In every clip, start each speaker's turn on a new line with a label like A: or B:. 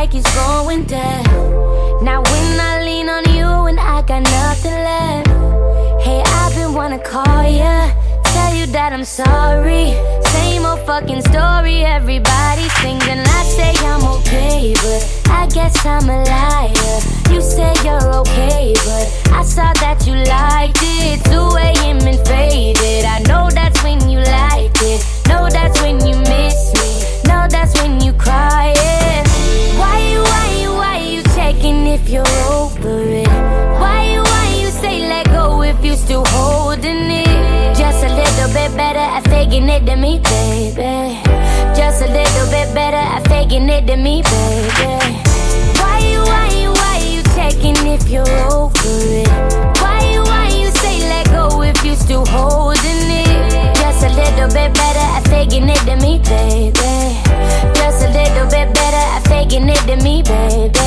A: like it's going down. Now when I lean on you and I got nothing left, hey, I've been wanna call ya, tell you that I'm sorry. Same old fucking story, everybody sings and I say I'm okay, but I guess I'm a liar. You say you're okay, but I saw that you liked it. 2 AM and faded. I know that's when you liked it. Know that's when you miss me. Know that's when you cry, yeah. Why you checking if you're over it? Why you say let go if you still holding it? Just a little bit better at faking it than me, baby. Just a little bit better at faking it than me, baby. Why you checking if you're over it? Why you say let go if you still holding it? Just a little bit better at faking it than me, baby. Just a little bit better at faking it than me, baby.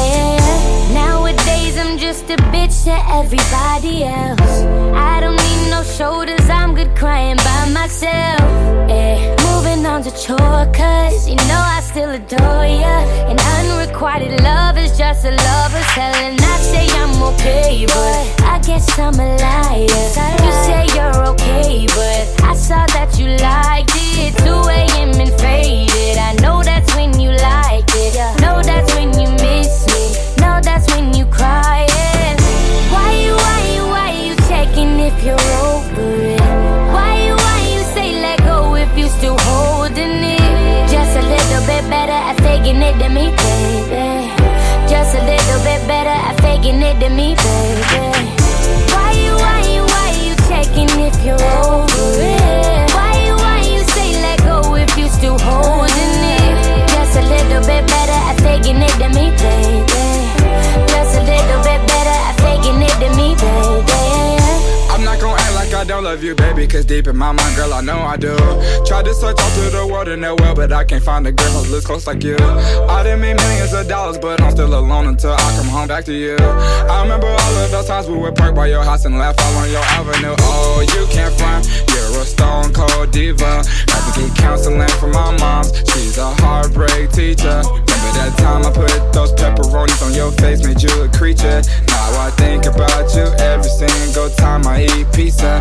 A: Nowadays I'm just a bitch to everybody else. I don't need no shoulders, I'm good crying by myself, yeah. Moving on to chore, cause you know I still adore ya. And unrequited love is just a lover's hell. And I say I'm okay, but I guess I'm a liar. You say you're okay, but I saw that you liked it. 2 AM and faded. I know that's when you liked it. Know that's when you miss me. Know that's when you cry, yeah. Why you checking if you're over it? Why you say let go if you still holding it? Just a little bit better at faking it than me, baby. Just a little bit better at faking it than me, baby. Why you checking if you're over it? Why you say let go if you still holding it? Just a little bit better at faking it than me, baby. Just a little bit better at faking it than me, baby.
B: I'm not gon' act like I don't love you, baby, cause deep in my mind, girl, I know I do. Tried to search all through the world in that well, but I can't find a girl who looks close like you. I done made millions of dollars, but I'm still alone until I come home back to you. I remember all of those times we would park by your house and laugh all on your avenue. Oh, you can't front, you're a stone cold diva. Had to get counseling from my mom, she's a heartbreak teacher. Remember that time I put those pepperonis on your face, made you a creature. Now I think about you every single time I eat pizza.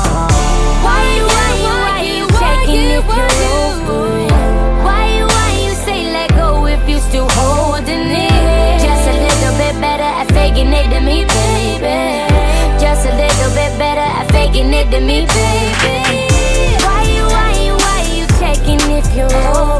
A: Why you checking if you're over it? Why you say let go if you still holding it? Just a little bit better at faking it than me, baby. Just a little bit better at faking it than me, baby. Why you checking if you're over it?